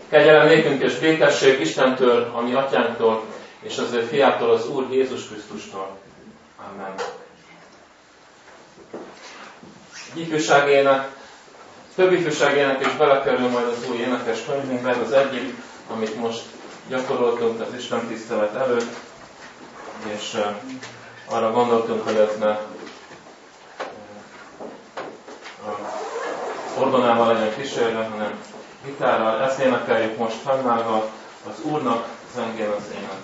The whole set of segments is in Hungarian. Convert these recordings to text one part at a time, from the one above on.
Kegyelem nékünk és békesség Istentől, a mi atyánktól, és az ő fiától, az Úr Jézus Krisztustól. Amen. Több ifjúságének is belekerül majd az új énekes könyvünkbe, az egyik, amit most gyakoroltunk az Isten tisztelet előtt, és arra gondoltunk, hogy ez ne orgonával legyen kísérve, hanem gitárral. Ezt énekeljük most fennállva, az Úrnak zengén az ének.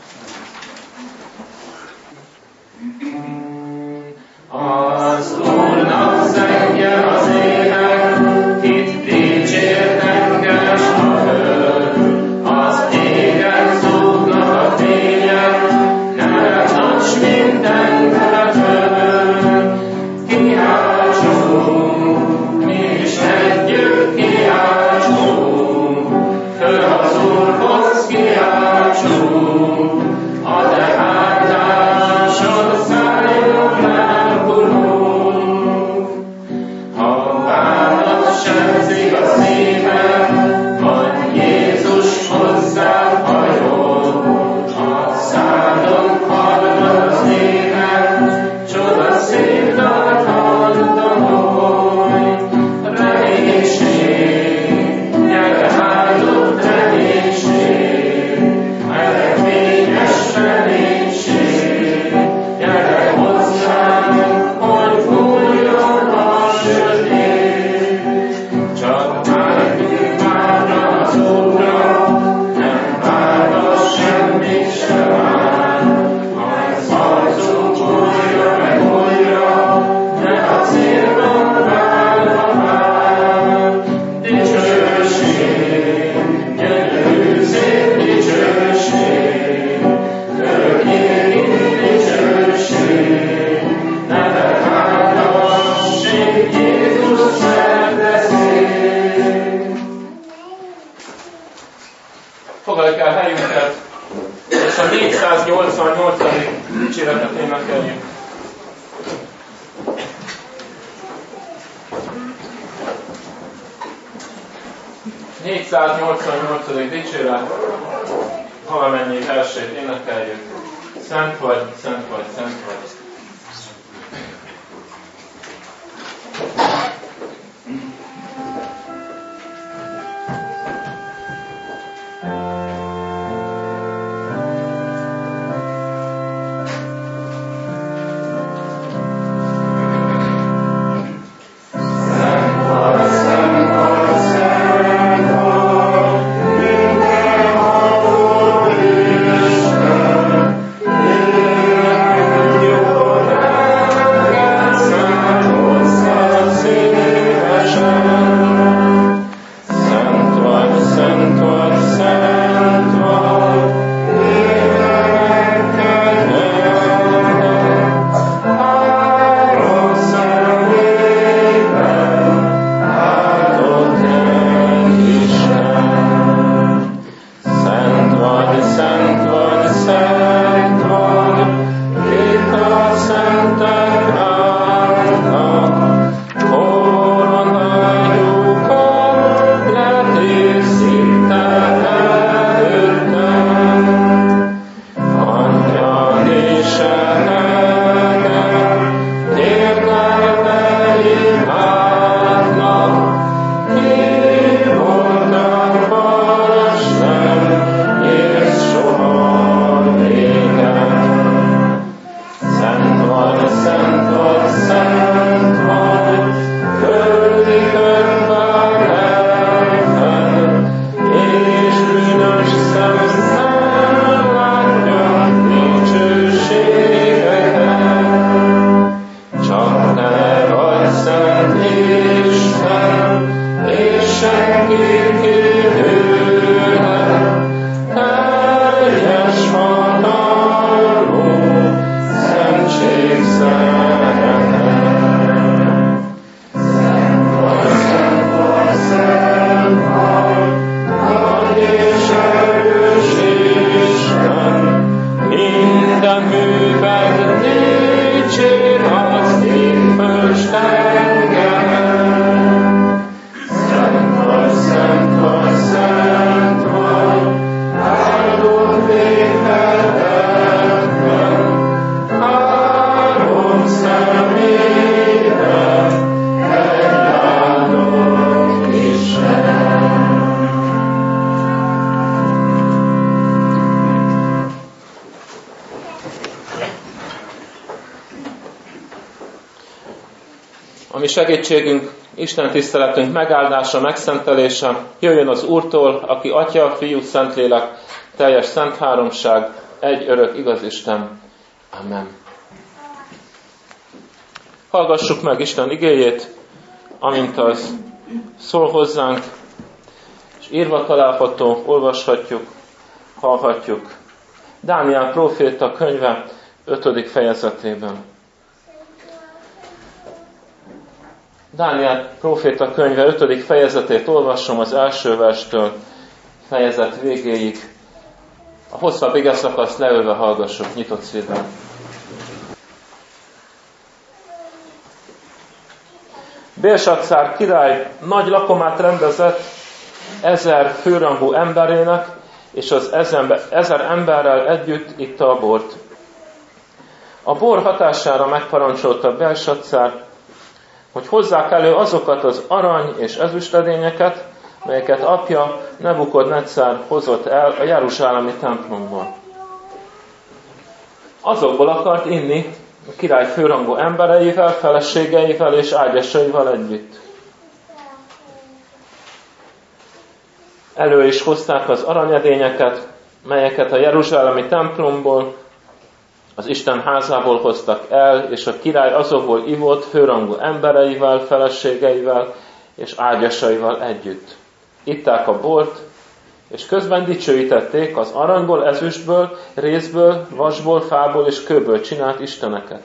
Az Úrnak zengjen az ének, itt dicsért engem a föld, az égen zúgnak a fények, nevetnacs minden föld. Kiáltsunk, mi is együtt kiáltsunk, föl az Úrhoz kiáltsunk, a te áldásod szálljon lelkulunk. Ha bánat sebzik a szívem, majd Jézus hozzád hajol, a szádon hallod az ének, csoda szép dalt hallottad, reménység, gyere áldott reménység, eredményes reménység, gyere hozzánk, hogy fújjon a sötét, csak várjunk várra az Úrra, nem várva semmit se vár, majd harcunk újra meg újra, de a célban várva vár. Dicsőség, gyönyörű szép dicsőség, örökké dicsőség, neve hálasség, Jézus szerdeszék. Foglaljuk el helyünket, és a 488. dicséretet énekeljük. 488. dicséret, valamennyi versét énekeljük. Szent vagy, szent vagy, szent vagy. Jó. segítségünk, Isten tiszteletünk megáldása, megszentelése jöjjön az Úrtól, aki Atya, Fiú, Szentlélek, teljes szent háromság, egy örök igaz Isten. Amen. Hallgassuk meg Isten igéjét, amint az szól hozzánk, és írva található, olvashatjuk, hallhatjuk. Dániel próféta könyve 5. fejezetében. Dániel próféta könyve 5. fejezetét olvasom az első verstől fejezet végéig. A hosszabb igeszakaszt leülve hallgassuk nyitott szívvel. Bélsaccár király nagy lakomát rendezett 1000 főrangú emberének, és az 1000 emberrel együtt itta a bort. A bor hatására megparancsolta Bélsaccár, hogy hozzák elő azokat az arany és ezüstedényeket, melyeket apja Nebukodneccár hozott el a jeruzsálemi templomból. Azokból akart inni a király főrangú embereivel, feleségeivel és ágyasaival együtt. Elő is hozták az aranyedényeket, melyeket a jeruzsálemi templomból, az Isten házából hoztak el, és a király azokból ivott főrangú embereivel, feleségeivel és ágyasaival együtt. Itták a bort, és közben dicsőítették az aranyból, ezüstből, rézből, vasból, fából és kőből csinált isteneket.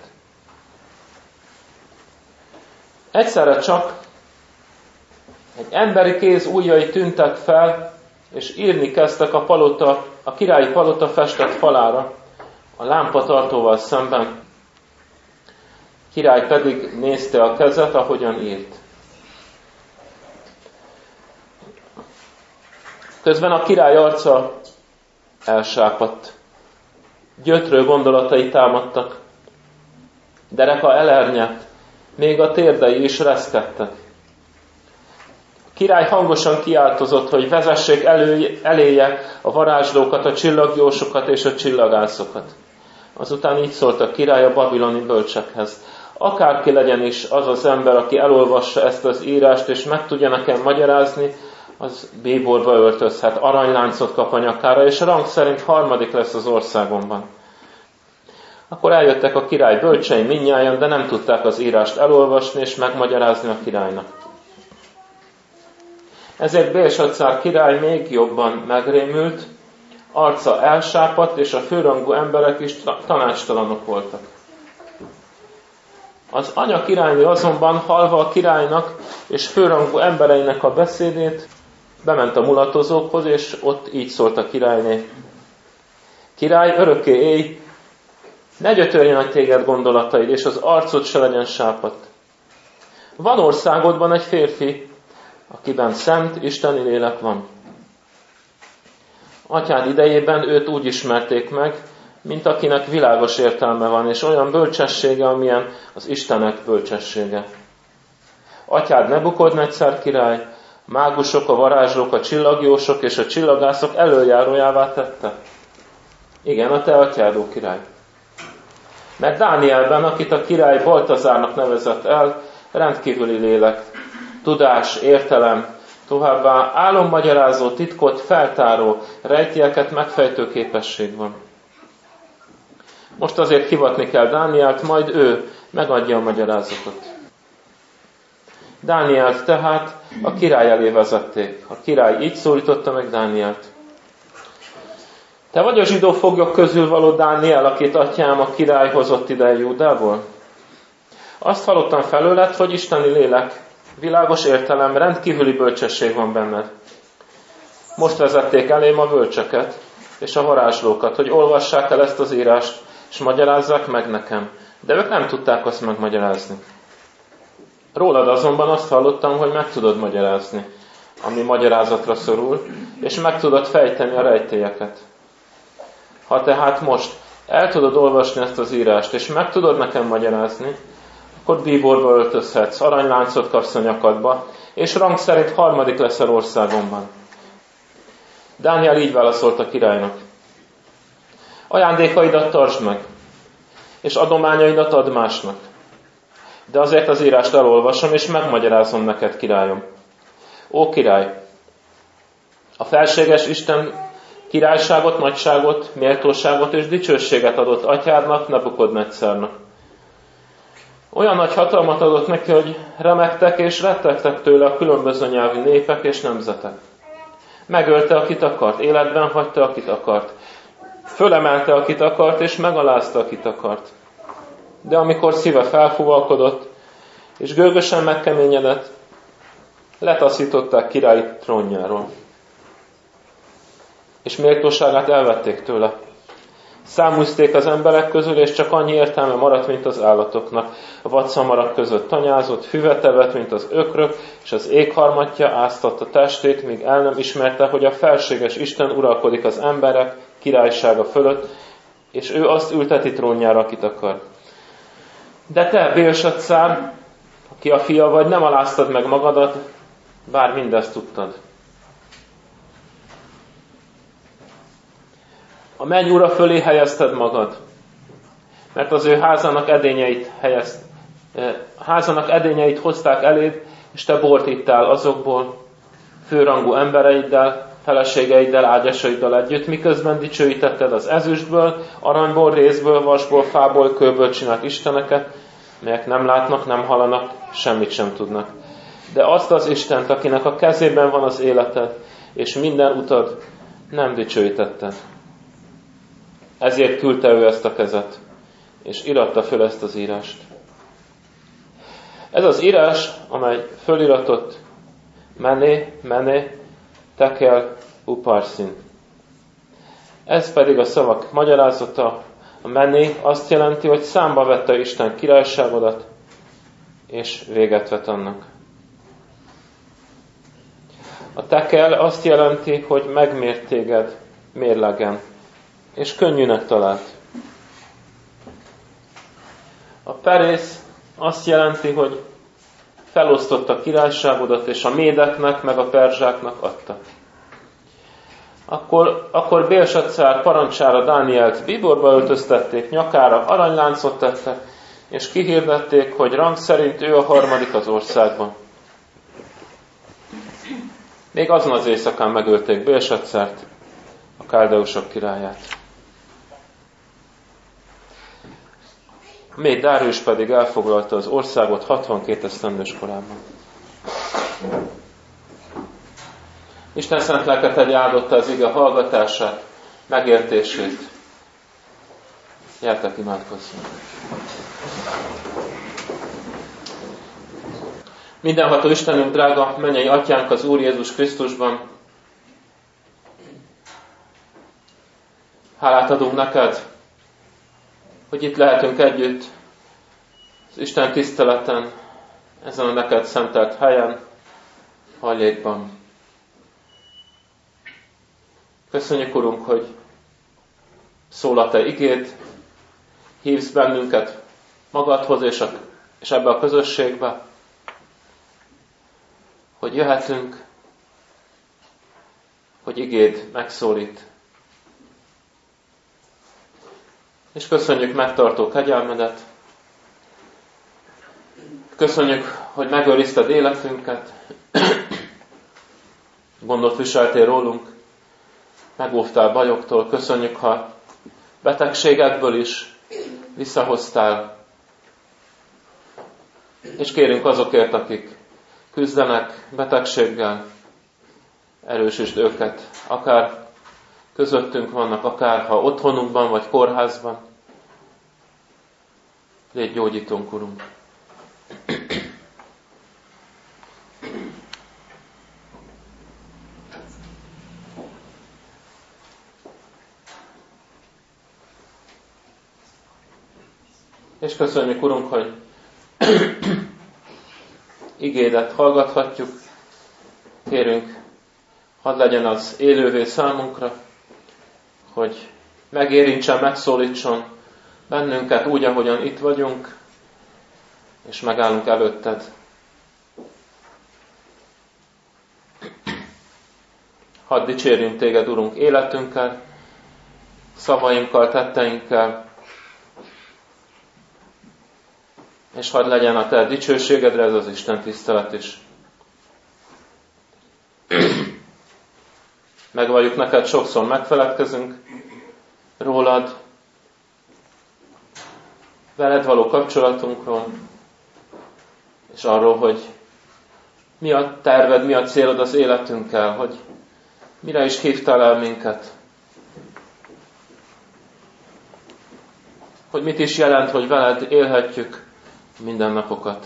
Egyszerre csak egy emberi kéz ujjai tűntek fel, és írni kezdtek a királyi palota festett falára, a lámpatartóval szemben. A király pedig nézte a kezet, ahogyan írt. Közben a király arca elsápadt. Gyötrő gondolatai támadtak. Dereka elernyett, még a térdei is reszkettek. A király hangosan kiáltozott, hogy vezessék eléje a varázslókat, a csillagjósokat és a csillagászokat. Azután így szólt a király a babiloni bölcsekhez. Akárki legyen is az az ember, aki elolvassa ezt az írást, és meg tudja nekem magyarázni, az bíborba öltözhet, aranyláncot kap a nyakára, és rang szerint 3. lesz az országomban. Akkor eljöttek a király bölcsei mindnyájan, de nem tudták az írást elolvasni és megmagyarázni a királynak. Ezért Bélsaccár király még jobban megrémült, arca elsápadt, és a főrangú emberek is tanácstalanok voltak. Az anya királynő azonban hallva a királynak és főrangú embereinek a beszédét, bement a mulatozókhoz, és ott így szólt a királyné. Király, örökké élj, ne gyötörjenek téged gondolataid, és az arcod se legyen sápadt. Van országodban egy férfi, akiben szent isteni lélek van. Atyád idejében őt úgy ismerték meg, mint akinek világos értelme van, és olyan bölcsessége, amilyen az Istenek bölcsessége. Atyád Nebukodneccár király, a mágusok, a varázslók, a csillagjósok és a csillagászok elöljárójává tette. Igen, a te atyád, ó király. Mert Dánielben, akit a király Baltazárnak nevezett el, rendkívüli lélek, tudás, értelem, továbbá álommagyarázó, titkot feltáró, rejtélyeket megfejtő képesség van. Most azért hivatni kell Dánielt, majd ő megadja a magyarázatot. Dánielt tehát a király elé vezették. A király így szólította meg Dánielt. Te vagy a zsidó foglyok közül való Dániel, akit atyám a király hozott ide Júdából? Azt hallottam felőled, hogy isteni lélek, világos értelem, rendkívüli bölcsesség van benned. Most vezették elém a bölcseket és a varázslókat, hogy olvassák el ezt az írást, és magyarázzák meg nekem. De ők nem tudták azt megmagyarázni. Rólad azonban azt hallottam, hogy meg tudod magyarázni, ami magyarázatra szorul, és meg tudod fejteni a rejtélyeket. Ha tehát most el tudod olvasni ezt az írást, és meg tudod nekem magyarázni, akkor bíborba öltözhetsz, aranyláncot kapsz a nyakadba, és rang szerint 3. leszel országomban. Dániel így válaszolt a királynak. Ajándékaidat tartsd meg, és adományaidat add másnak. De azért az írást elolvasom, és megmagyarázom neked, királyom. Ó király, a felséges Isten királyságot, nagyságot, méltóságot és dicsőséget adott atyádnak, Nebukodnezzarnak. Olyan nagy hatalmat adott neki, hogy remegtek és rettegtek tőle a különböző nyelvű népek és nemzetek. Megölte, akit akart, életben hagyta, akit akart. Fölemelte, akit akart, és megalázta, akit akart. De amikor szíve felfúvalkodott, és gőgösen megkeményedett, letaszították királyi trónjáról. És méltóságát elvették tőle. Száműzték az emberek közül, és csak annyi értelme maradt, mint az állatoknak. A vadszamarak között tanyázott, füvet evett, mint az ökrök, és az égharmatja áztatta testét, míg el nem ismerte, hogy a felséges Isten uralkodik az emberek királysága fölött, és ő azt ülteti trónjára, akit akar. De te, Bélsaccár, aki a fia vagy, nem aláztad meg magadat, bár mindezt tudtad. A mennyúra fölé helyezted magad, mert az ő házának edényeit hozták eléd, és te bort ittál azokból, főrangú embereiddel, feleségeiddel, ágyasaiddal együtt, miközben dicsőítetted az ezüstből, aranyból, rézből, vasból, fából, kőből csinált isteneket, melyek nem látnak, nem hallanak, semmit sem tudnak. De azt az Istent, akinek a kezében van az életed, és minden utad, nem dicsőítetted. Ezért küldte ő ezt a kezet, és iratta föl ezt az írást. Ez az írás, amely föliratott Mené, Tekel, Uparsin. Ez pedig a szavak magyarázata. A Mené azt jelenti, hogy számba vette Isten királyságodat, és véget vet annak. A Tekel azt jelenti, hogy megmért téged mérlegen, és könnyűnek talált. A Perész azt jelenti, hogy felosztotta királyságodat, és a médeknek, meg a perzsáknak adta. Akkor Bélsaccár parancsára Dánielt bíborba öltöztették, nyakára aranyláncot tettek, és kihirdették, hogy rang szerint ő a harmadik az országban. Még azon az éjszakán megölték Bélsaccárt, a káldeusok királyát. Méd Dárius pedig elfoglalta az országot 62 esztendős korában. Isten szent lelke pedig áldotta az ige hallgatását, megértését. Gyertek, imádkozzunk! Mindenható Istenünk, drága mennyei Atyánk az Úr Jézus Krisztusban, hálát adunk neked, hogy itt lehetünk együtt az Isten tiszteleten, ezen a neked szentelt helyen, hajlékban. Köszönjük, Urunk, hogy szól a Te igéd, hívsz bennünket magadhoz és ebbe a közösségbe, hogy jöhetünk, hogy igéd megszólít. És köszönjük megtartó kegyelmedet, köszönjük, hogy megőrizted életünket, gondot viseltél rólunk, megóvtál bajoktól, köszönjük, ha betegségekből is visszahoztál, és kérünk azokért, akik küzdenek betegséggel, erősítsd őket, akár közöttünk vannak, akár ha otthonunkban vagy kórházban. Légy gyógyítónk, Urunk. És köszönjük, Urunk, hogy igédet hallgathatjuk. Kérünk, hadd legyen az élővé számunkra, hogy megérintsen, megszólítson bennünket úgy, ahogyan itt vagyunk, és megállunk előtted. Hadd dicsérjünk téged, Urunk, életünkkel, szavainkkal, tetteinkkel, és hadd legyen a te dicsőségedre ez az Isten tisztelet is. Megvalljuk neked, sokszor megfeledkezünk rólad, veled való kapcsolatunkról, és arról, hogy mi a terved, mi a célod az életünkkel, hogy mire is hívtál el minket. Hogy mit is jelent, hogy veled élhetjük mindennapokat.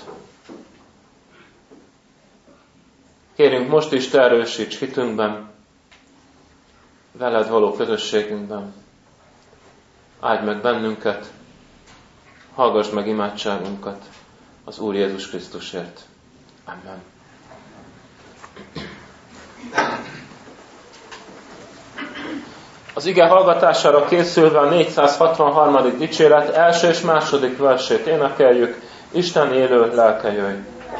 Kérünk, most is te erősíts hitünkben, veled való közösségünkben. Áldj meg bennünket, hallgass meg imádságunkat az Úr Jézus Krisztusért. Amen. Az ige hallgatására készülve a 463. dicséret első és második versét énekeljük. Isten élő lelke jöjj!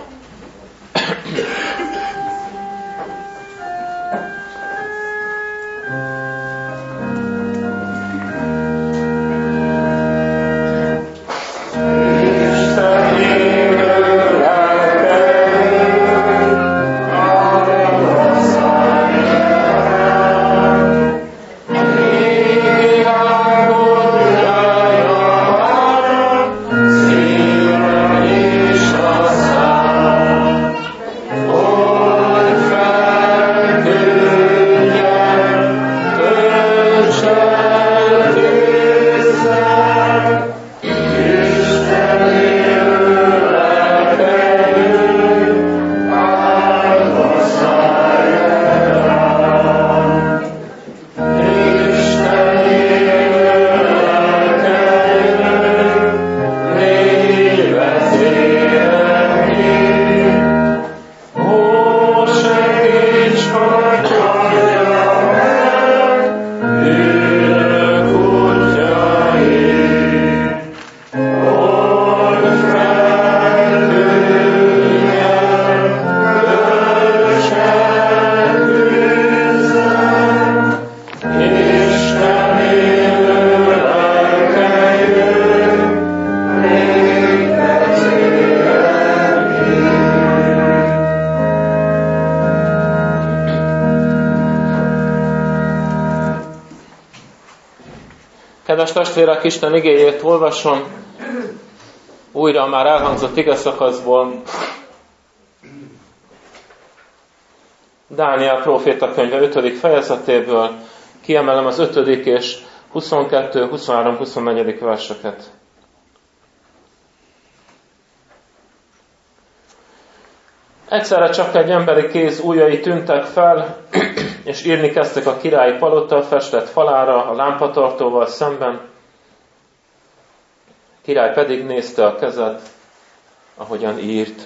Kedves testvérek, Isten igéjét olvasom újra a már elhangzott igeszakaszból. Dániel próféta könyve 5. fejezetéből kiemelem az 5. és 22, 23, 24. verseket. Egyszerre csak egy emberi kéz ujjai tűntek fel, és írni kezdtek a királyi palota festett falára a lámpatartóval szemben. A király pedig nézte a kezet, ahogyan írt.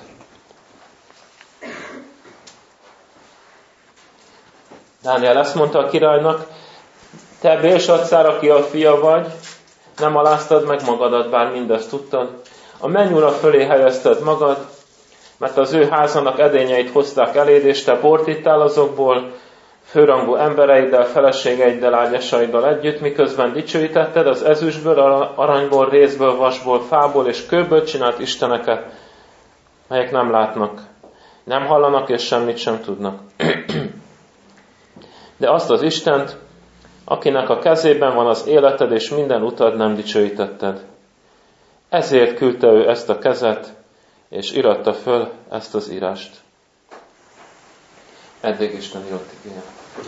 Dániel ezt mondta a királynak: te Bélsaccár, aki a fia vagy, nem aláztad meg magadat, bár mindezt tudtad. A mennyura fölé helyezted magad, mert az ő házának edényeit hozták eléd, és te bort ittál azokból, főrangú embereiddel, feleségeiddel, ágyasaiddal együtt, miközben dicsőítetted az ezüstből, aranyból, rézből, vasból, fából és kőből csinált isteneket, melyek nem látnak, nem hallanak és semmit sem tudnak. De azt az Istent, akinek a kezében van az életed és minden utad, nem dicsőítetted. Ezért küldte ő ezt a kezet, és iratta föl ezt az írást. Eddig Isten írott igéje.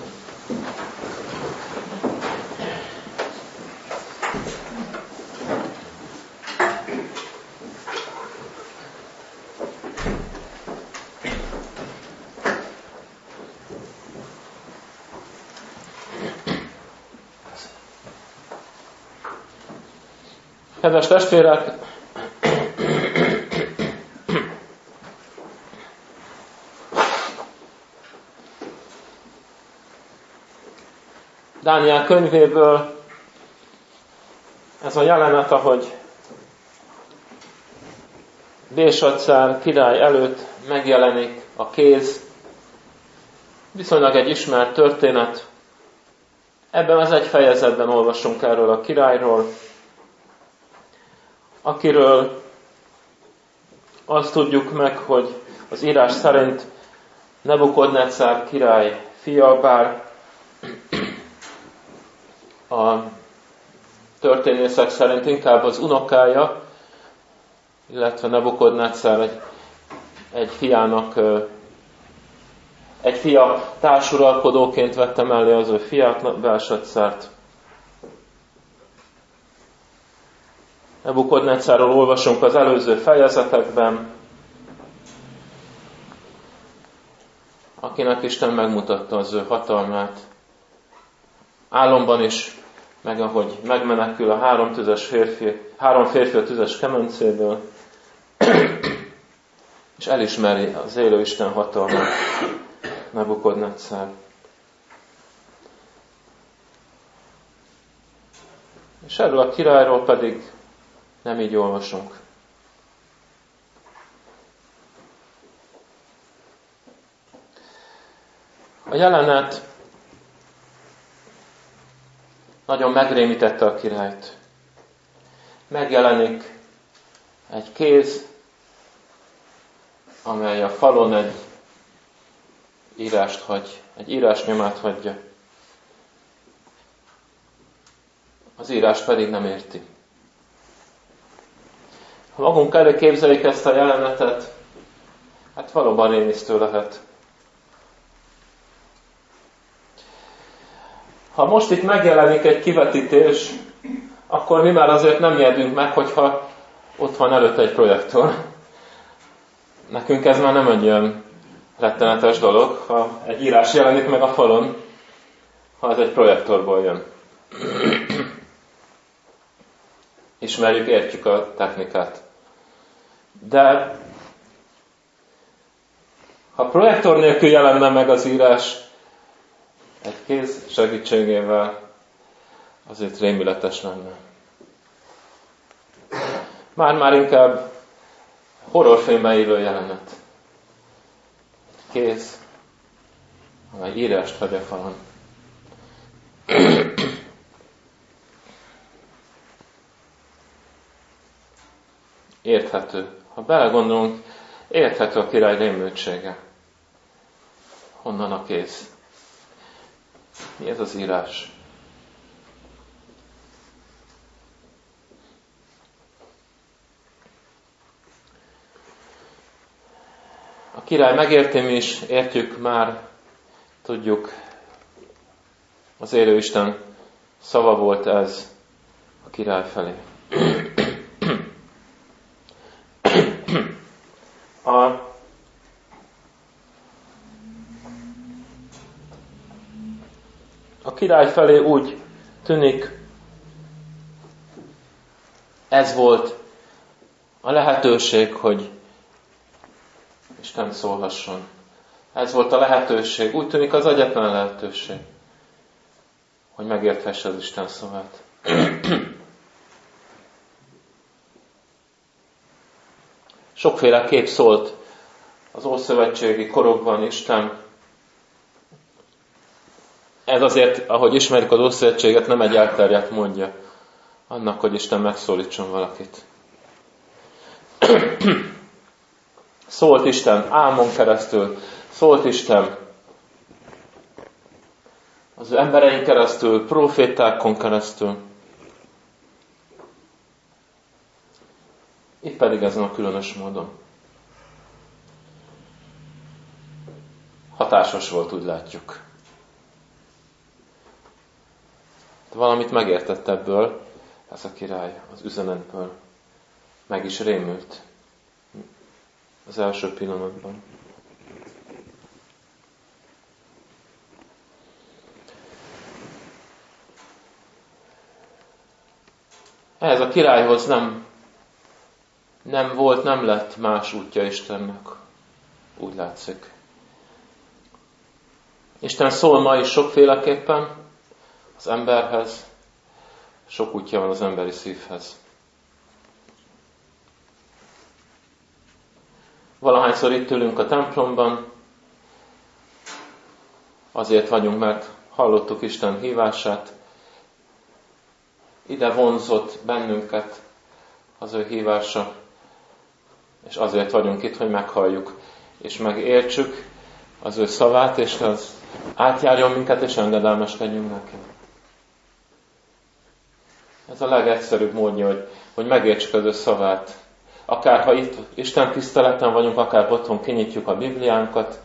Kedves testvérek, Dániel könyvéből ez a jelenet, ahogy Bélsaccár király előtt megjelenik a kéz, viszonylag egy ismert történet. Ebben az egy fejezetben olvasunk erről a királyról, akiről Azt tudjuk meg, hogy az írás szerint Nebukodnecár király fia, bár a történészek szerint inkább az unokája, illetve Nebukodnecár egy fia társuralkodóként vette mellé az ő fiát, Belsaccárt. Nebukodnecárról olvasunk az előző fejezetekben, akinek Isten megmutatta az ő hatalmát. Álomban is, meg ahogy megmenekül a három férfi a tüzes kemencéből, és elismeri az élő Isten hatalmát, Nebukodnecár. És erről a királyról pedig nem így olvasunk. A jelenet nagyon megrémítette a királyt. Megjelenik egy kéz, amely a falon egy írást hagy, egy írásnyomát hagyja. Az írás pedig nem érti. Ha magunk elé képzeljük ezt a jelenetet, hát valóban rémisztő lehet. Ha most itt megjelenik egy kivetítés, akkor mi már azért nem ijedünk meg, hogyha ott van előtte egy projektor. Nekünk ez már nem egy olyan rettenetes dolog, ha egy írás jelenik meg a falon, ha ez egy projektorból jön. Ismerjük, értjük a technikát. De ha projektor nélkül jelenne meg az írás egy kéz segítségével, azért rémületes lenne. Már inkább horrorfilmben élő jelenet. Kéz, amely írást hagy a falon. Érthető. Ha belegondolunk, érthető a király rémültsége. Honnan a kéz? Mi ez az írás? A király megérti, mi is értjük már, tudjuk, az élő Isten szava volt ez a király felé. A király felé úgy tűnik, ez volt a lehetőség, hogy Isten szólhasson. Ez volt a lehetőség. Úgy tűnik az egyetlen lehetőség, hogy megérthesse az Isten szavát. Sokféle kép szólt az ószövetségi korokban Isten. Ez azért, ahogy ismerjük az Ószövetséget, nem egy elterjedt módja annak, hogy Isten megszólítson valakit. Szólt Isten álmon keresztül, szólt Isten az ő emberein keresztül, profétákon keresztül. Itt pedig ezen a különös módon. Hatásos volt, úgy látjuk. Valamit megértett ebből, ez a király az üzenetből. Meg is rémült az első pillanatban. Ehhez a királyhoz nem lett más útja Istennek, úgy látszik. Isten szól ma is sokféleképpen az emberhez, sok útja van az emberi szívhez. Valahányszor itt ülünk a templomban, azért vagyunk, mert hallottuk Isten hívását, ide vonzott bennünket az ő hívása. És azért vagyunk itt, hogy meghalljuk, és megértsük az ő szavát, és az átjárjon minket, és engedelmeskedjünk neki. Ez a legegyszerűbb módja, hogy megértsük az ő szavát. Akár ha itt Isten tiszteleten vagyunk, akár otthon kinyitjuk a Bibliánkat,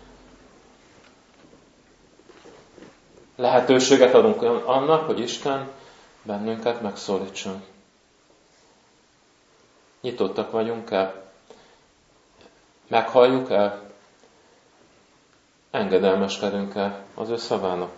lehetőséget adunk annak, hogy Isten bennünket megszólítson. Nyitottak vagyunk el? Meghalljuk el? Engedelmeskedünk el az ő szavának?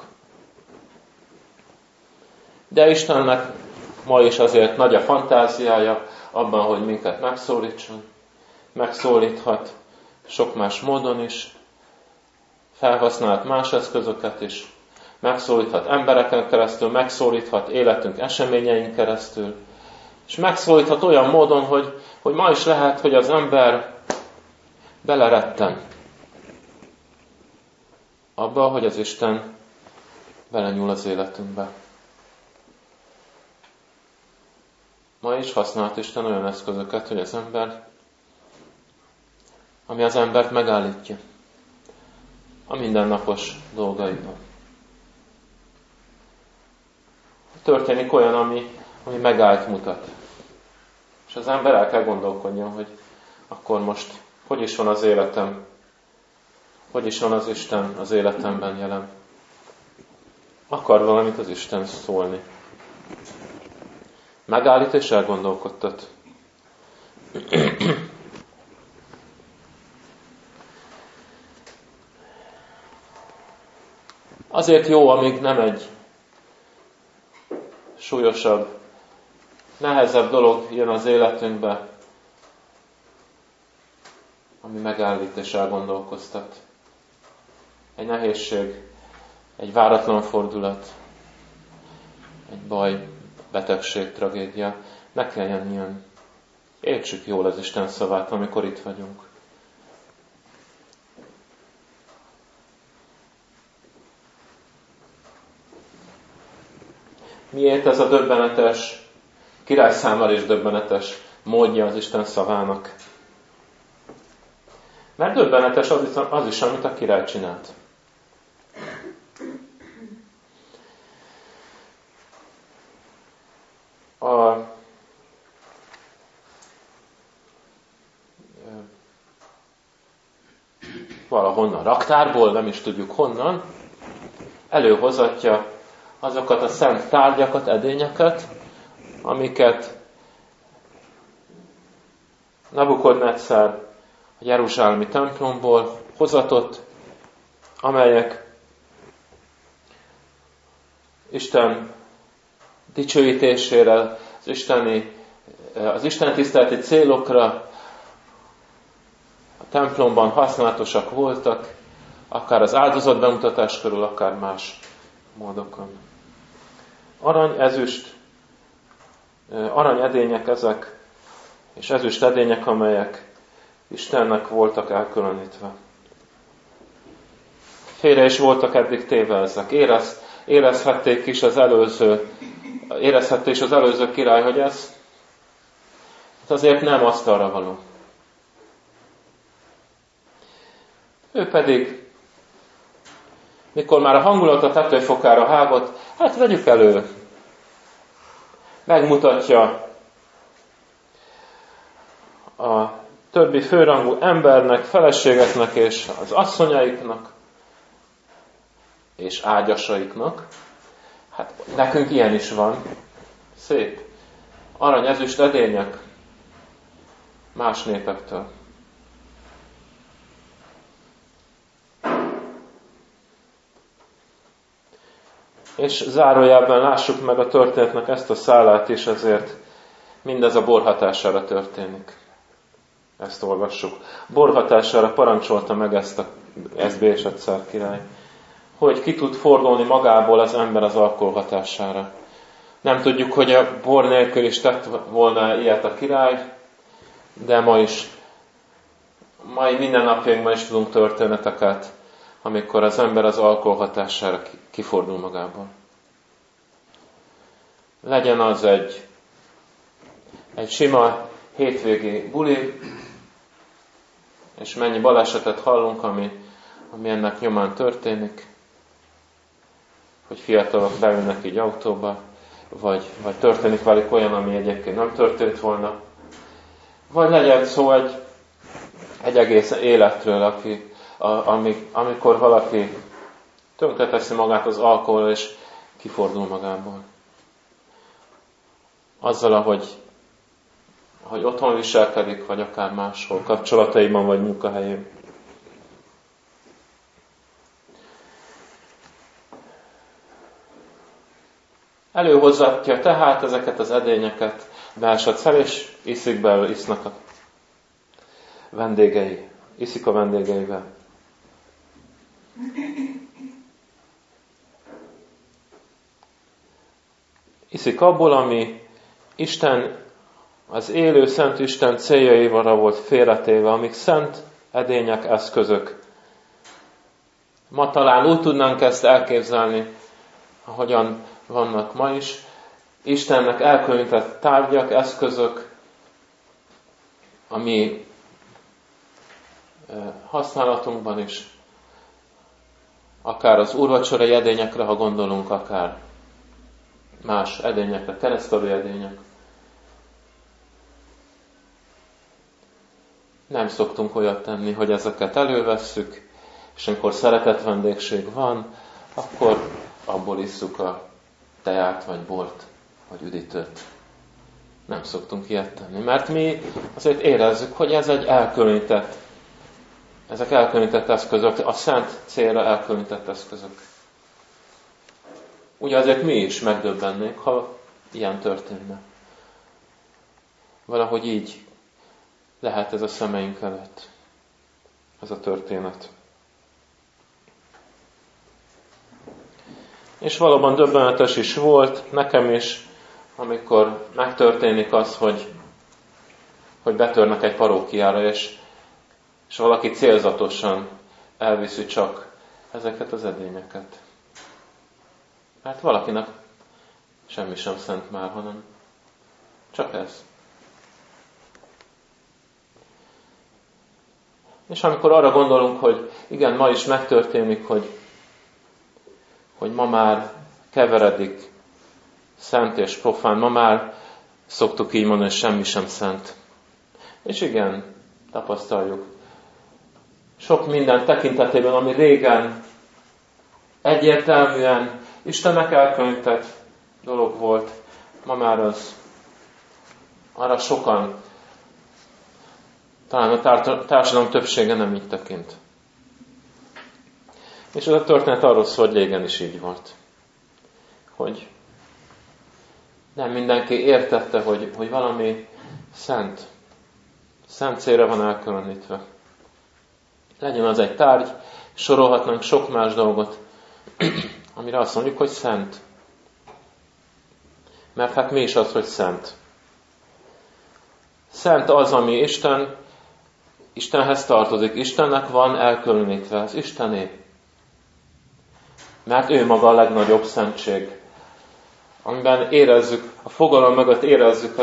De Istennek ma is azért nagy a fantáziája abban, hogy minket megszólítson. Megszólíthat sok más módon is, felhasznált más eszközöket is, megszólíthat embereken keresztül, megszólíthat életünk eseményein keresztül, és megszólíthat olyan módon, hogy ma is lehet, hogy az ember beleretten abba, hogy az Isten belenyúl az életünkbe. Ma is használt Isten olyan eszközöket, hogy az ember, ami az embert megállítja a mindennapos dolgaiban. Történik olyan, ami megállt mutat. És az ember el kell gondolkodjon, hogy akkor most hogy is van az életem, hogy is van az Isten az életemben jelen. Akar valamit az Isten szólni. Megállít és elgondolkodtat. Azért jó, amíg nem egy súlyosabb, nehezebb dolog jön az életünkbe, ami megállít és elgondolkoztat. Egy nehézség, egy váratlan fordulat, egy baj, betegség, tragédia. Ne kelljen ilyen. Értsük jól az Isten szavát, amikor itt vagyunk. Miért ez a döbbenetes, király számára is döbbenetes módja az Isten szavának? Mert döbbenetes az is, amit a király csinált. Valahonnan raktárból, nem is tudjuk honnan, előhozatja azokat a szent tárgyakat, edényeket, amiket Nabukodnetszár a jeruzsálemi templomból hozatott, amelyek Isten dicsőítésére, az Isten tiszteleti célokra a templomban használatosak voltak, akár az áldozat bemutatás körül, akár más módokon. Arany, ezüst, aranyedények ezek, és ezüst edények, amelyek Istennek voltak elkülönítve. Félre is voltak eddig téve ezek. Érezhették is az előző király, hogy ez azért nem asztalra való. Ő pedig, mikor már a hangulat a tetőfokára hágott, hát vegyük elő. Megmutatja a többi főrangú embernek, feleségeknek és az asszonyaiknak és ágyasaiknak. Hát nekünk ilyen is van. Szép. Arany, ezüst edények más népektől. És zárójában lássuk meg a történetnek ezt a szálát is, ezért mindez a bor hatására történik. Ezt olvassuk. Bor hatására parancsolta meg ezt Bélsaccár király, hogy ki tud fordulni magából az ember az alkohol hatására. Nem tudjuk, hogy a bor nélkül is tett volna ilyet a király, de mai mindennapjainkban is tudunk történeteket, amikor az ember az alkohol hatására kifordul magából. Legyen az egy sima hétvégi buli, És mennyi balesetet hallunk, ami ennek nyomán történik, hogy fiatalok beülnek így autóba, vagy történik velük olyan, ami egyébként nem történt volna. Vagy legyen szó egy egész életről, amikor valaki tönkreteszi magát az alkohol, és kifordul magából. Azzal, ahogy otthon viselkedik, vagy akár máshol, kapcsolataiban, vagy munkahelyén. Előhozzatja tehát ezeket az edényeket beesett fel, és iszik belőle, isznak a vendégei. Iszik a vendégeivel. Iszik abból, ami Isten, az élő Szent Isten céljaival volt félretéve, amik szent edények, eszközök. Ma talán úgy tudnánk ezt elképzelni, ahogyan vannak ma is. Istennek elkülönített tárgyak, eszközök, ami használatunkban is, akár az úrvacsorai edényekre, ha gondolunk, akár más edényekre, keresztelő edények. Nem szoktunk olyat tenni, hogy ezeket elővesszük, és amikor szeretett vendégség van, akkor abból isszuk a teát, vagy bort, vagy üdítőt. Nem szoktunk ilyet tenni, mert mi azért érezzük, hogy ez egy ezek elkülönített eszközök, a szent célra elkülönített eszközök. Ugye azért mi is megdöbbennénk, ha ilyen történne. Valahogy így lehet ez a szemeink előtt, ez a történet. És valóban döbbenetes is volt, nekem is, amikor megtörténik az, hogy betörnek egy parókiára, és valaki célzatosan elviszi csak ezeket az edényeket. Mert valakinek semmi sem szent már, hanem csak ez. És amikor arra gondolunk, hogy igen, ma is megtörténik, hogy ma már keveredik szent és profán, ma már szoktuk így mondani, hogy semmi sem szent. És igen, tapasztaljuk. Sok minden tekintetében, ami régen egyértelműen Istennek elkülönített dolog volt, ma már arra sokan, talán a társadalom többsége nem így tekint. És ez a történet arról szól, hogy régen is így volt. Hogy nem mindenki értette, hogy valami szent célra van elkülönítve. Legyen az egy tárgy, sorolhatnánk sok más dolgot, amire azt mondjuk, hogy szent. Mert hát mi is az, hogy szent? Szent az, ami Istenhez tartozik. Istennek van elkülönítve, az Istené. Mert ő maga a legnagyobb szentség, amiben érezzük, a fogalom mögött érezzük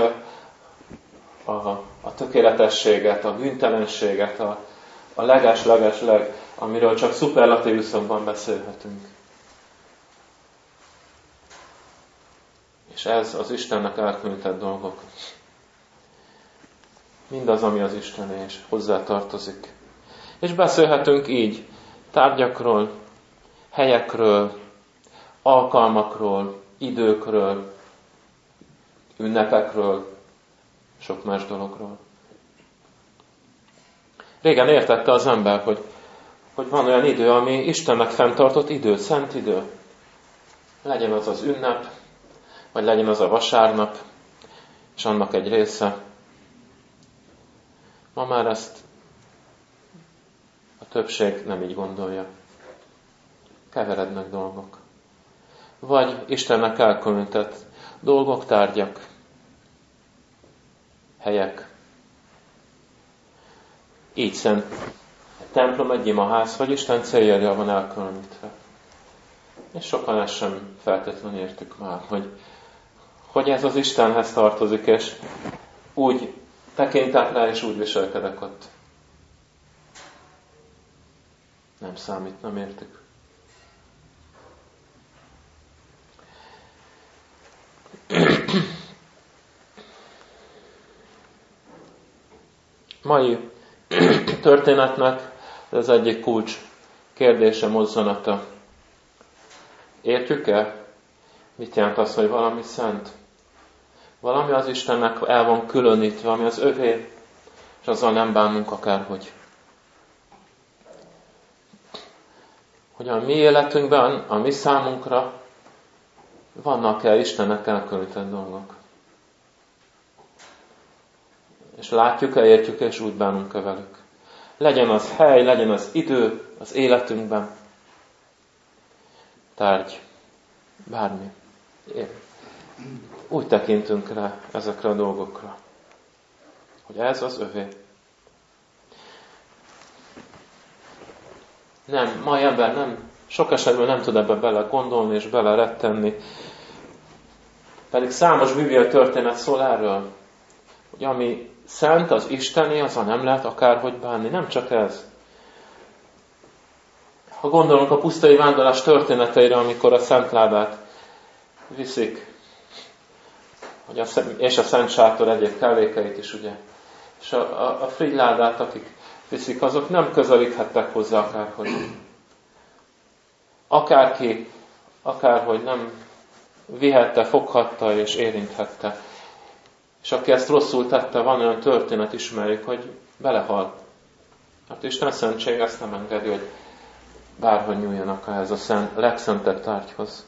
a tökéletességet, a bűntelenséget, a leges-leges-leg, amiről csak szuperlatívuszokban beszélhetünk. És ez az Istennek elkülönített dolgok. Mindaz, ami az Istené, és hozzá tartozik. És beszélhetünk így tárgyakról, helyekről, alkalmakról, időkről, ünnepekről, sok más dologról. Régen értette az ember, hogy van olyan idő, ami Istennek fenntartott idő, szent idő. Legyen az az ünnep, vagy legyen az a vasárnap, és annak egy része. Ma már ezt a többség nem így gondolja. Keverednek dolgok. Vagy Istennek elkülönített dolgok, tárgyak, helyek. Így szent templom, egy imaház, hogy Isten céljára van elkülönítve. És sokan ezt sem feltétlenül értük már, hogy ez az Istenhez tartozik, és úgy tekintek rá, és úgy viselkedek ott. nem számít, nem értik. Mai történetnek ez egyik kulcs kérdése, mozzanata. Értjük-e? Mit jelent az, hogy valami szent? Valami az Istennek el van különítve, ami az övé, és azzal nem bánunk akárhogy. Hogy a mi életünkben, a mi számunkra vannak-e Istennek elkülönített dolgok. És látjuk-e, értjük-e, és úgy bánunk-e velük. Legyen az hely, legyen az idő az életünkben. Tárgy. Bármi. Úgy tekintünk rá ezekre a dolgokra, hogy ez az övé. Nem, mai ember nem, sok esetben nem tud ebbe bele gondolni és bele rettenni. Pedig számos bibliai történet szól erről, hogy ami szent, az isteni, azzal nem lehet akárhogy bánni. Nem csak ez. Ha gondolunk a pusztai vándorlás történeteire, amikor a szentládát viszik, és a szent sátor egyéb kellékeit is, ugye. És a frigyládát, akik viszik, azok nem közelíthettek hozzá akárhogy. Akárki, akárhogy nem vihette, foghatta és érinthette. És aki ezt rosszul tette, van olyan történet, ismerjük, hogy belehal. Hát Isten szentség ezt nem engedi, hogy bárhogy nyúljanak ehhez a legszentebb tárgyhoz.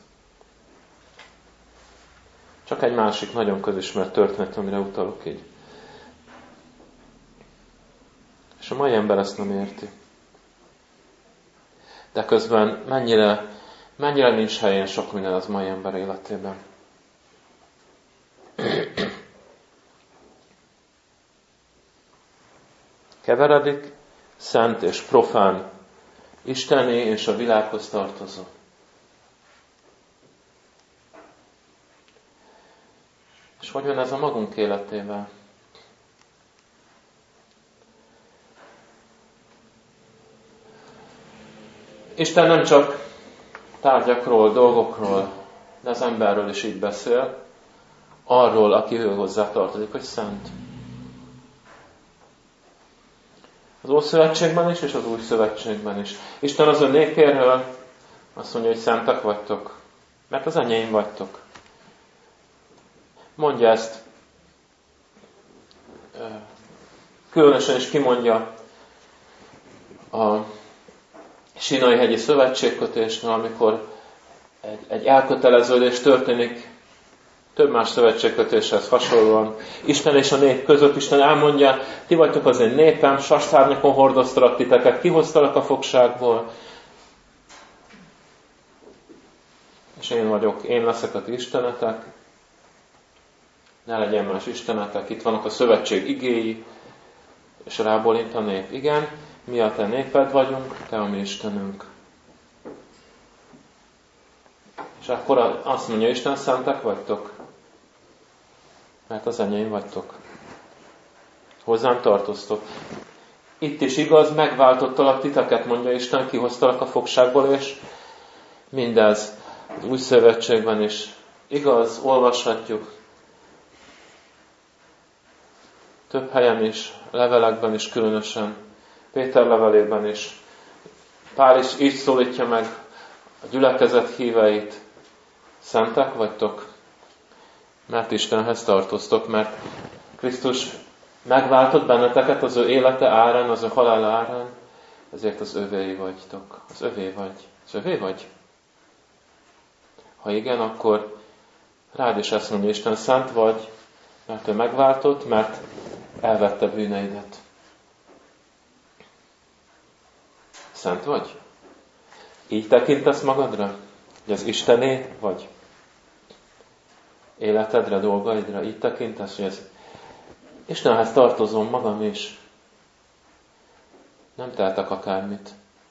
Csak egy másik nagyon közismert történet, amire utalok így. És a mai ember ezt nem érti. De közben mennyire nincs helyén sok minden az mai ember életében. Keveredik szent és profán, isteni és a világhoz tartozó. És hogy van ez a magunk életével? Isten nem csak tárgyakról, dolgokról, de az emberről is így beszél, arról, aki ő hozzá tartozik, hogy szent. Az Ószövetségben is, és az Új Szövetségben is. Isten az ön népéről azt mondja, hogy szentek vagytok, mert az enyém vagytok. Mondja ezt, különösen is kimondja a Sinai-hegyi szövetségkötésnél, amikor egy elköteleződés történik több más szövetségkötéshez hasonlóan. Isten és a nép között Isten elmondja, ti vagytok az én népem, sastárnyakon hordoztalak titeket, kihoztalak a fogságból. És én vagyok, én leszek a ti istenetek. Ne legyen más istenetek, itt vannak a szövetség igéi, és rábólint a nép. Igen, mi a te néped vagyunk, te a mi Istenünk. És akkor azt mondja Isten, szentek vagytok, mert az enyém vagytok. Hozzám tartoztok. Itt is igaz, megváltottalak titeket, mondja Isten, kihoztalak a fogságból, és mindez az Új Szövetségben is igaz, olvashatjuk. Több helyen is, levelekben is különösen, Péter levelében is. Pál is így szólítja meg a gyülekezet híveit. Szentek vagytok, mert Istenhez tartoztok, mert Krisztus megváltott benneteket az ő élete árán, az ő halála árán, ezért az övéi vagytok. Az övé vagy. Az övé vagy? Ha igen, akkor rád is ezt mondja Isten, szent vagy, mert ő megváltott, mert elvette bűneidet. Szent vagy? Így tekintesz magadra? Hogy az Istené vagy? Életedre, dolgaidra így tekintesz, hogy ez Istenhez tartozom magam is. Nem tehetek akármit.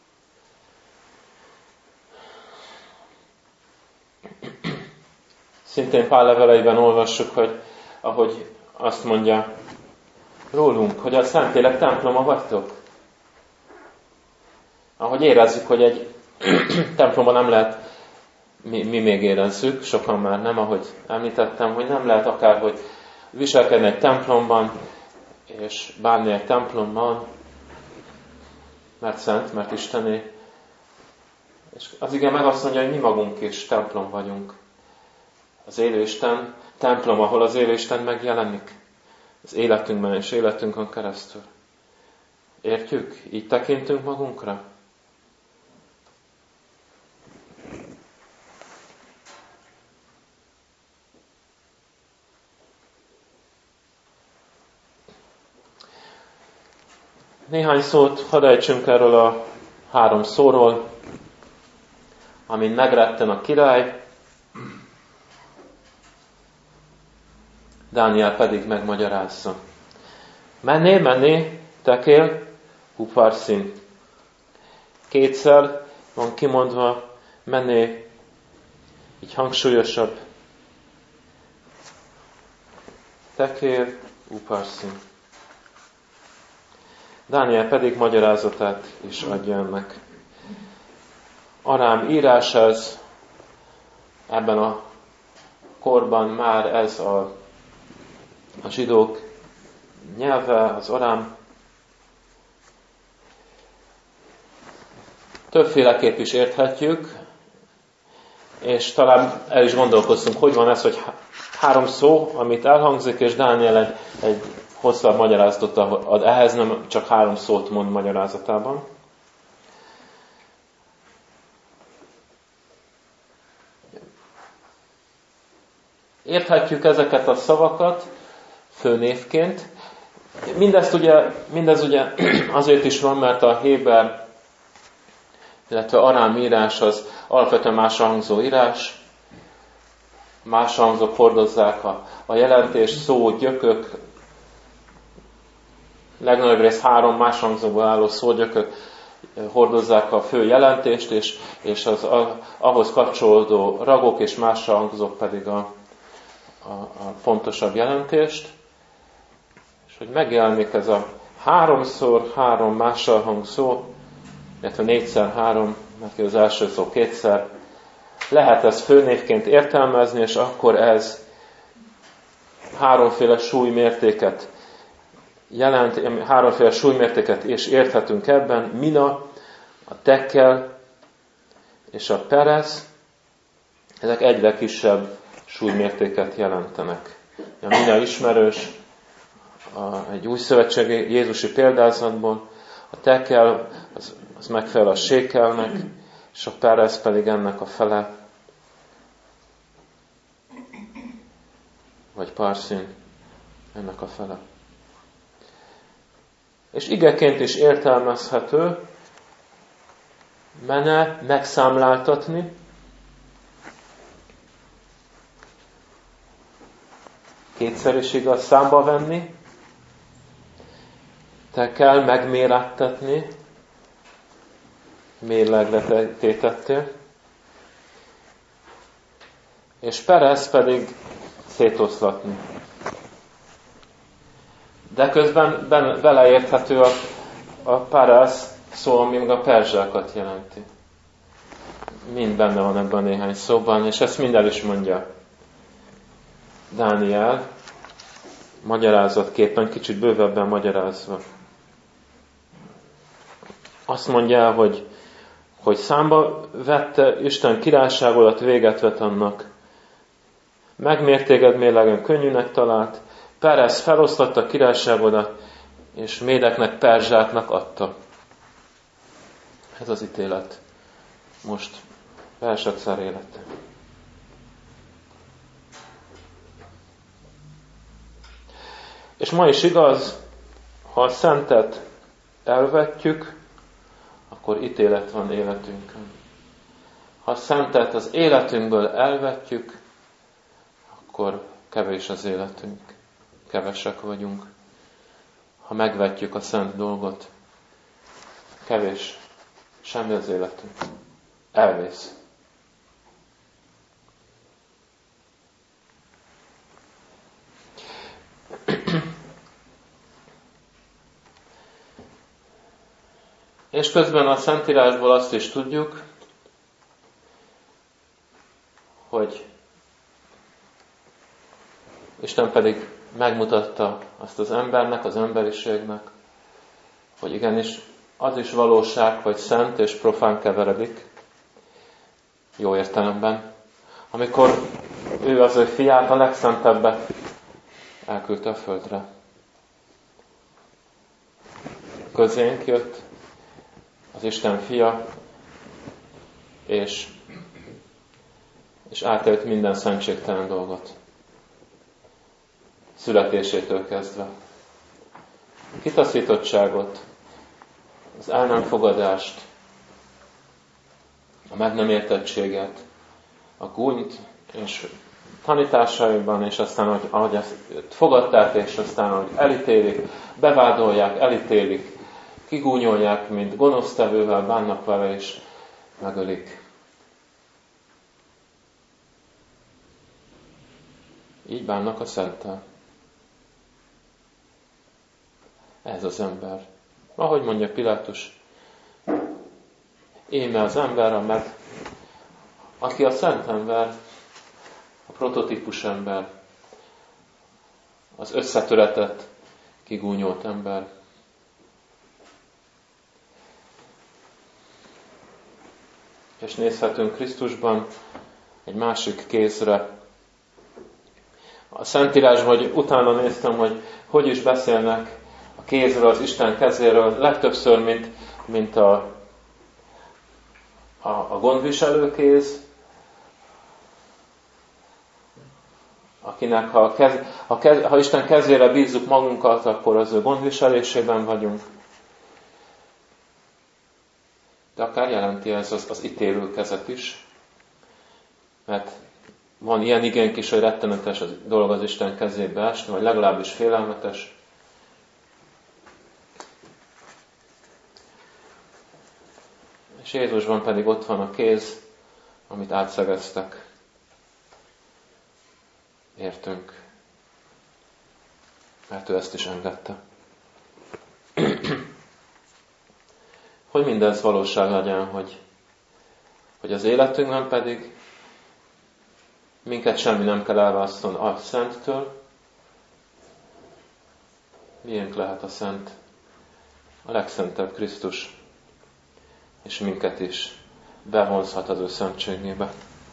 Szintén Pál leveleiben olvassuk, hogy ahogy azt mondja rólunk, hogy a Szentlélek temploma vagytok. Ahogy érezzük, hogy egy templomban nem lehet, mi még érezzük, sokan már nem, ahogy említettem, hogy nem lehet akárhogy viselkedni egy templomban, és bánni egy templomban, mert szent, mert Istené. És az ige meg azt mondja, hogy mi magunk is templom vagyunk. Az élő Isten templom, ahol az élő Isten megjelenik. Az életünkben és életünkön keresztül. Értjük? Így tekintünk magunkra? Néhány szót hadd ejtsünk erről a 3 szóról, amin megretten a király, Dániel pedig megmagyarázza. Menné, tekél, uparszin. Kétszer van kimondva, menné, így hangsúlyosabb. Tekél, uparszin. Dániel pedig magyarázatát is adja ennek. Arám írás ez, ebben a korban már ez a zsidók nyelve, az arám. Többféleképp is érthetjük, és talán el is gondolkoztunk, hogy van ez, hogy 3 szó, amit elhangzik, és Dániel egy hosszabb magyarázatot ad ehhez, nem csak 3 szót mond magyarázatában. Érthetjük ezeket a szavakat főnévként. Mindez ugye azért is van, mert a héber, illetve arám írás az alapvetően másra hangzó írás. Másra hangzók hordozzák a jelentést, szó, gyökök, legnagyobb rész 3 másra hangzókból álló szógyökök hordozzák a fő jelentést, és az ahhoz kapcsolódó ragok és másra hangzók pedig a fontosabb jelentést. És hogy megjelenik ez a 3x3 mással hangzó, illetve 4x3, mert az első szó 2-szer, lehet ezt főnévként értelmezni, és akkor ez 3-féle súlymértéket jelent, 3-féle súlymértéket is érthetünk ebben. Mina, a tekkel és a perez, ezek egyre kisebb súlymértéket jelentenek. A mina ismerős egy új szövetségi Jézusi példázatból, a tekkel az megfelel a sékelnek, és a perez pedig ennek a fele, vagy parszin, ennek a fele. És igeként is értelmezhető, mene megszámláltatni, kétszer is igaz, számba venni, te kell megmérettetni, mérlegre tétettél, és perez pedig szétoszlatni. De közben beleérthető a perez szó, ami meg a perzsákat jelenti. Mind benne van ebben a néhány szóban, és ezt mind el is mondja Dániel, magyarázatképpen, kicsit bővebben magyarázva. Azt mondja el, hogy számba vette Isten királyság alatt, véget vet annak. Megmért téged mérlegen, könnyűnek talált, Perez feloszlatta a királyságodat, és médeknek, perzsáknak adta. Ez az ítélet. Most Belsacszár élete. És ma is igaz, ha a szentet elvetjük, akkor ítélet van életünkön. Ha a szentet az életünkből elvetjük, akkor kevés az életünk. Kevesek vagyunk. Ha megvetjük a szent dolgot, kevés. Semmi az életünk. Elvész. És közben a Szentírásból azt is tudjuk, hogy Isten pedig megmutatta azt az embernek, az emberiségnek, hogy igenis az is valóság, hogy szent és profán keveredik, jó értelemben, amikor ő az ő fiát, a legszentebbet elküldte a földre. Közénk jött az Isten fia, és átélt minden szentségtelen dolgot. Születésétől kezdve. A kitaszítottságot, az el nem fogadást, a meg nem értettséget, a gúnyt, és tanításaiban, és aztán, ahogy ezt fogadták, és aztán, ahogy elítélik, bevádolják, elítélik, kigúnyolják, mint gonosztevővel bánnak vele, és megölik. Így bánnak a Szenttel. Ez az ember. Ahogy mondja Pilátus, íme az ember, aki a szent ember, a prototípus ember, az összetöretett, kigúnyolt ember. És nézhetünk Krisztusban egy másik kézre. A Szentírásban, hogy utána néztem, hogy is beszélnek a kézről, az Isten kezéről, legtöbbször, mint a gondviselő kéz, akinek ha Isten kezére bízzuk magunkat, akkor az ő gondviselésében vagyunk. De akár jelenti ez az ítélő kezet is, mert van ilyen igénk is, hogy rettenetes a dolog az Isten kezébe esni, vagy legalábbis félelmetes. És Jézusban pedig ott van a kéz, amit átszegeztek. Értünk. Mert ő ezt is engedte. Hogy mindez valóság legyen, hogy az életünkben pedig minket semmi nem kell elválasztani a Szenttől. Miénk lehet a Szent? A legszentebb Krisztus. És minket is bevonzhat az ő szentségébe.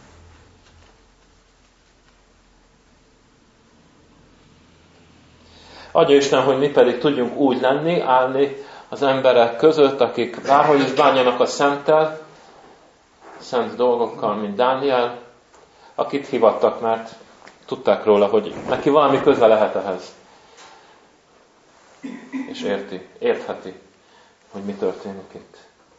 Adja Isten, hogy mi pedig tudjunk úgy lenni, állni az emberek között, akik bárhogy is bánjanak a Szenttel, szent dolgokkal, mint Dániel, akit hívattak, mert tudták róla, hogy neki valami köze lehet ehhez. És értheti, hogy mi történik itt.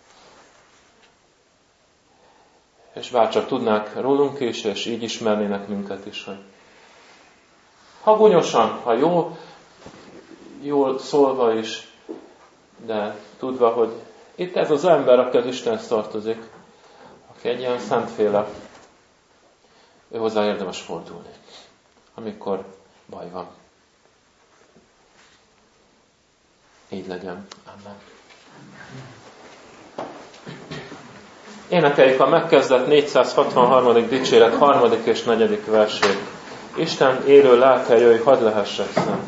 És bárcsak tudnák rólunk is, és így ismernének minket is, hogy ha gúnyosan, ha jól szólva is, de tudva, hogy itt ez az ember, aki az Istenhez tartozik, aki egy ilyen szentféle, ő hozzá érdemes fordulni, amikor baj van. Így legyen. Amen. Énekeljük a megkezdett 463. dicséret 3. és 4. versét. Isten élő lelke, jöjj, hadd lehessek szent.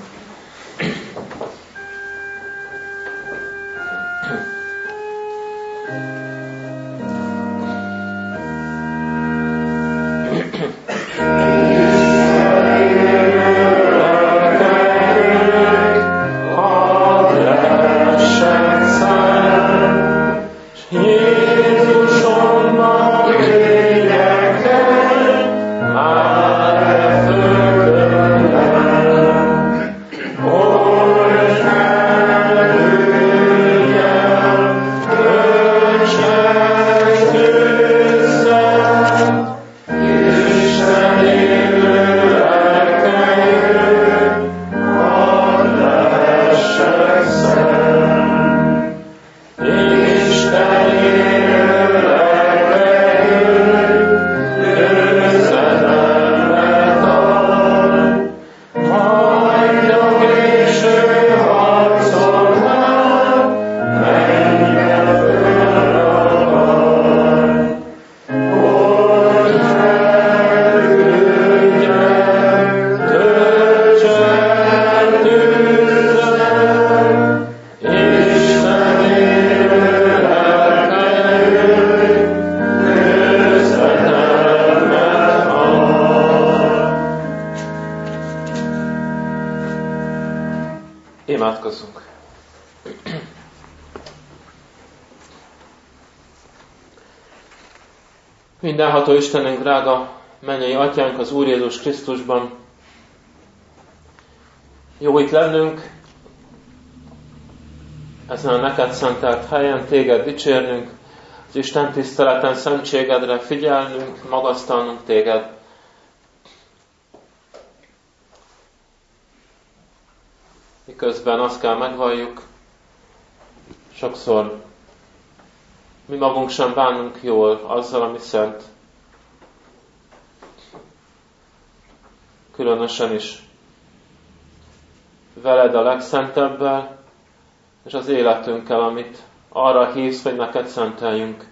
Imádkozzunk! Mindenható Istenünk, drága mennyei Atyánk az Úr Jézus Krisztusban, jó itt lennünk, ezen a neked szentelt helyen, téged dicsérnünk, az Isten tiszteleten szentségedre figyelnünk, magasztalnunk téged. Miközben azt kell megvalljuk, sokszor mi magunk sem bánunk jól azzal, ami szent. Különösen is veled a legszentebbel, és az életünkkel, amit arra hívsz, hogy neked szenteljünk.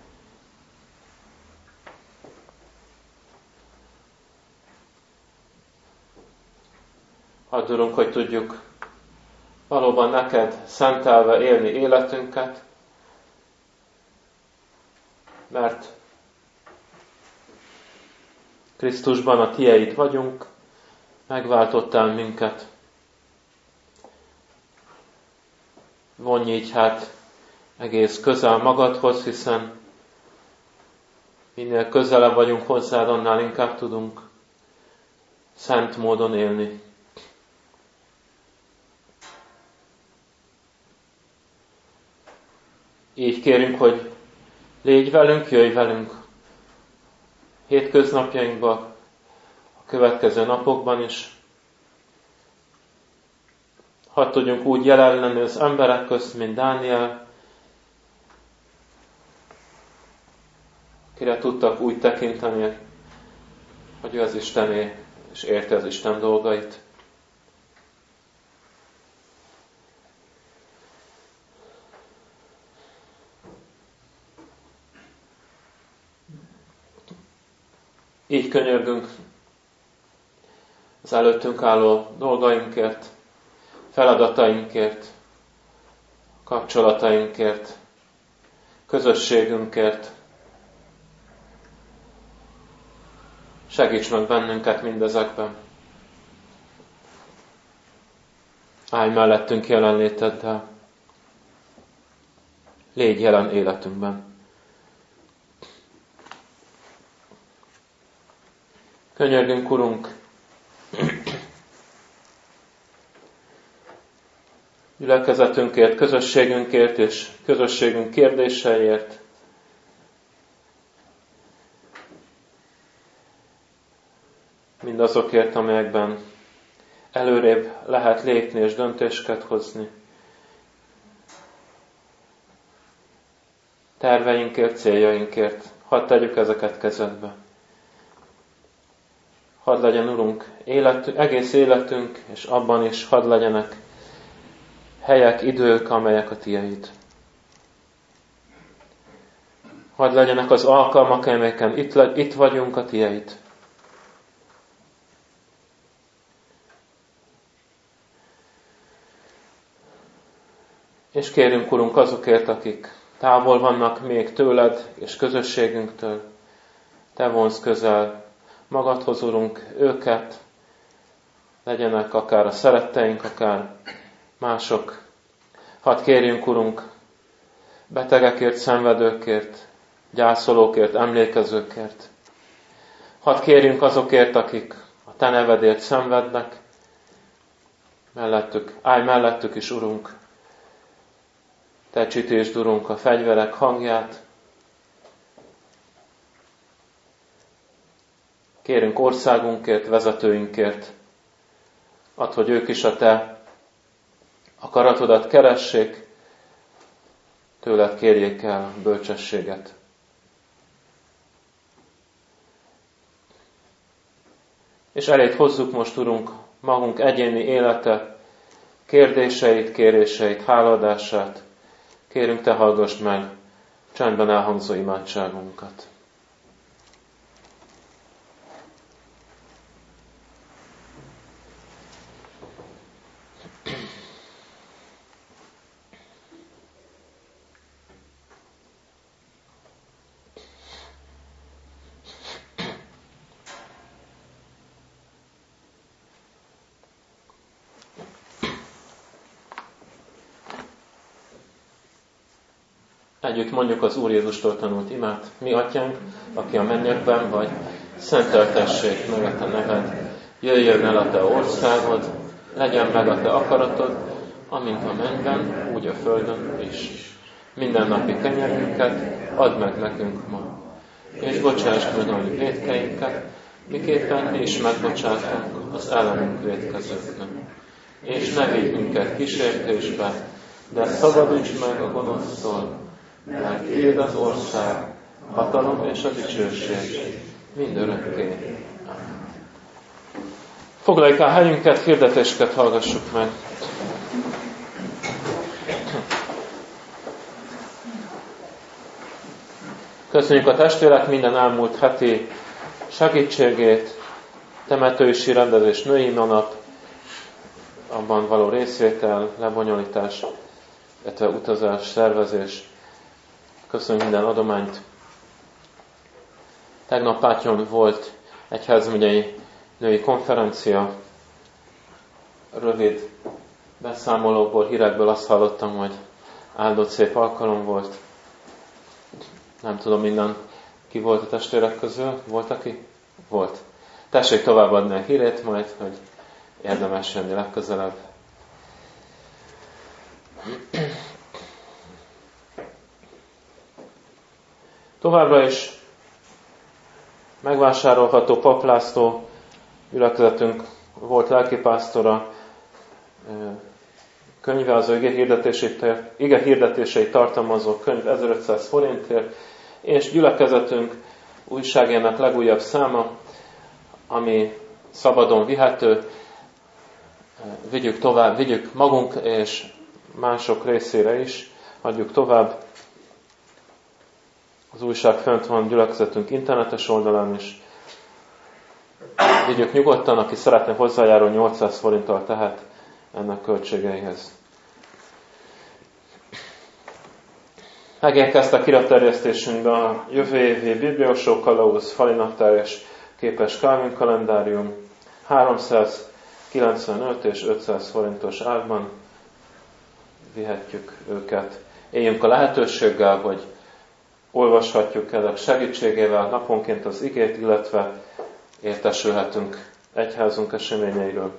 Add, Urunk, hogy tudjuk valóban neked szentelve élni életünket, mert Krisztusban a tieid vagyunk, megváltottál minket. Vonj így hát egész közel magadhoz, hiszen minél közelebb vagyunk hozzád, annál inkább tudunk szent módon élni. Így kérünk, hogy légy velünk, jöjj velünk hétköznapjainkban, a következő napokban is. Hadd tudjunk úgy jelen lenni az emberek közt, mint Dániel, akire tudtak úgy tekinteni, hogy ő az Istené, és érti az Isten dolgait. Így könyörgünk az előttünk álló dolgainkért, feladatainkért, kapcsolatainkért, közösségünkért. Segíts meg bennünket mindezekben. Állj mellettünk jelenléteddel. Légy jelen életünkben. Könyörgünk, Urunk, gyülekezetünkért, közösségünkért és közösségünk kérdéseiért. Mindazokért, amelyekben előrébb lehet lépni és döntéseket hozni. Terveinkért, céljainkért. Hadd tegyük ezeket kezedbe. Hadd legyen, Urunk, egész életünk, és abban is hadd legyenek helyek, idők, amelyek a Tieid. Hadd legyenek az alkalmak, amelyeken itt vagyunk a Tieid. És kérünk, Urunk, azokért, akik távol vannak még tőled és közösségünktől. Te vonzd közel magadhoz, Urunk, őket, legyenek akár a szeretteink, akár mások. Hadd kérjünk, Urunk, betegekért, szenvedőkért, gyászolókért, emlékezőkért. Hadd kérjünk azokért, akik a Te nevedért szenvednek, állj mellettük is, Urunk. Te csütésd, Urunk, a fegyverek hangját. Kérünk országunkért, vezetőinkért. Add, hogy ők is a Te akaratodat keressék, tőled kérjék el bölcsességet. És eléd hozzuk most, Urunk, magunk egyéni élete, kérdéseit, kéréseit, hálaadását. Kérünk, Te hallgassd meg csendben elhangzó imádságunkat. Együtt mondjuk az Úr Jézustól tanult imát. Mi atyánk, aki a mennyekben vagy, szenteltessék meg a te neved, jöjjön el a te országod, legyen meg a te akaratod, amint a mennyben, úgy a földön is. Mindennapi kenyerünket add meg nekünk ma, és bocsásd meg a mi vétkeinket, miképpen mi is megbocsátunk az ellenünk vétkezőknek. És ne vigy minket kísértésbe, de szabadíts meg a gonosztól, mert tiéd az ország, hatalom és a dicsőség mindörökké. Foglaljuk el helyünket, hirdetéseket hallgassuk meg. Köszönjük a testvérek minden elmúlt heti segítségét, temetősi rendezés, női nap, abban való részvétel, lebonyolítás, illetve utazás, szervezés. Köszönjük minden adományt. Tegnap Pátyon volt egyházmegyei női konferencia. Rövid beszámolókból, hírekből azt hallottam, hogy áldott szép alkalom volt. Nem tudom minden, ki volt a testvérek közül. Volt aki? Volt. Tessék továbbadni a hírét majd, hogy érdemes jönni legközelebb. Továbbra is megvásárolható Pap László gyülekezetünk volt lelkipásztora, könyve, az ige hirdetéseit tartalmazó könyv 1500 forintért, és gyülekezetünk újságjának legújabb száma, ami szabadon vihető, vigyük tovább, vigyük magunk és mások részére is, adjuk tovább. Az újság fönt van gyülekezetünk internetes oldalán is. Vigyük nyugodtan, aki szeretne hozzájárulni 800 forinttal tehet ennek költségeihez. Megérkeztek kiratterjesztésünkbe a jövő évi Bibliósó Kalauz, falinaptár és képes Calvin kalendárium 395 és 500 forintos árban vihetjük őket. Éljünk a lehetőséggel, hogy olvashatjuk ezek segítségével naponként az igét, illetve értesülhetünk egyházunk eseményeiről.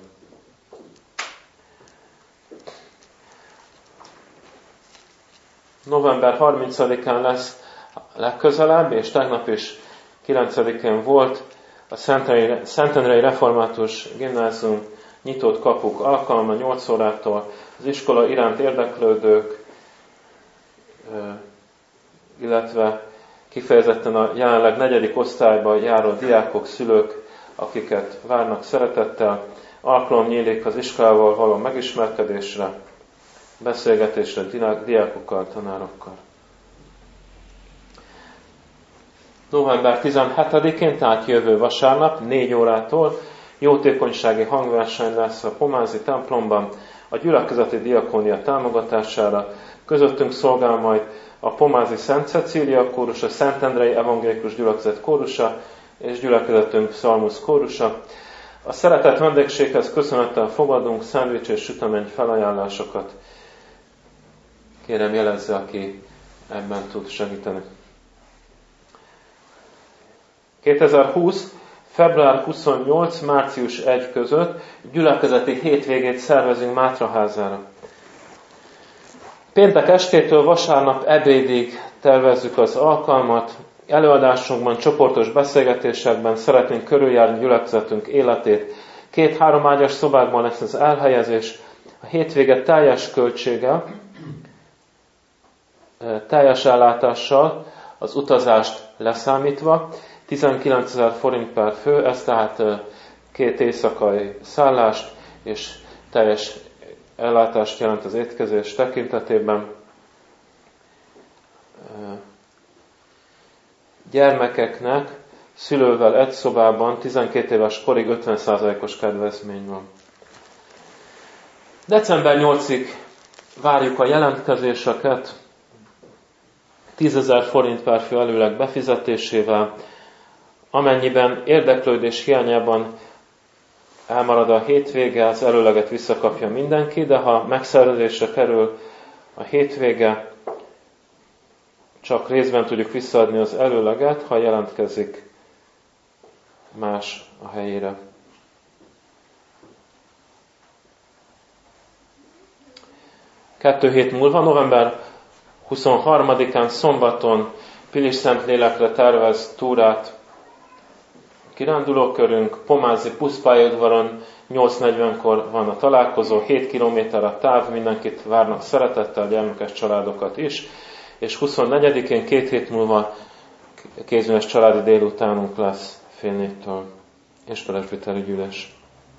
November 30-án lesz legközelebb, és tegnap is 9-én volt a Szentendrei Református Gimnázium nyitott kapuk alkalma 8 órától. Az iskola iránt érdeklődők, illetve kifejezetten a jelenleg 4. osztályban járó diákok, szülők, akiket várnak szeretettel, alkalom nyílik az iskolával való megismerkedésre, beszélgetésre diákokkal, tanárokkal. November 17-én, tehát jövő vasárnap, 4 órától jótékonysági hangverseny lesz a Pomázi templomban a gyülekezeti diakónia támogatására. Közöttünk szolgál majd a Pomázi Szent Cecília kórus, a Szentendrei Evangélikus Gyülekezet kórusa és gyülekezetünk Psalmus kórusa. A szeretett vendégséghez köszönettel fogadunk szendvics és sütemény felajánlásokat. Kérem, jelezze, aki ebben tud segíteni. 2020. február 28. március 1 között gyülekezeti hétvégét szervezünk Mátraházára. Péntek estétől vasárnap ebédig tervezzük az alkalmat. Előadásunkban, csoportos beszélgetésekben szeretnénk körüljárni gyülekezetünk életét. 2-3 ágyas szobákban lesz az elhelyezés. A hétvége teljes költséggel, teljes ellátással, az utazást leszámítva, 19 000 forint per fő, ez tehát 2 éjszakai szállást és teljes ellátást jelent az étkezés tekintetében. Gyermekeknek szülővel egy szobában 12 éves korig 50%-os kedvezmény van. December 8-ig várjuk a jelentkezéseket, 10 000 forint per fő előleg befizetésével. Amennyiben érdeklődés hiányában elmarad a hétvége, az előleget visszakapja mindenki, de ha megszervezésre kerül a hétvége, csak részben tudjuk visszaadni az előleget, ha jelentkezik más a helyére. Kettő hét múlva, november 23-án szombaton Pilis Szentlélekre tervez túrát kirándulókörünk, Pomázi buszpályaudvaron 8:40-kor van a találkozó, 7 km a táv, mindenkit várnak szeretettel, gyermekes családokat is, és 24-én 2 hét múlva kézműves családi délutánunk lesz fél 4-től, és presbiteri gyűlés.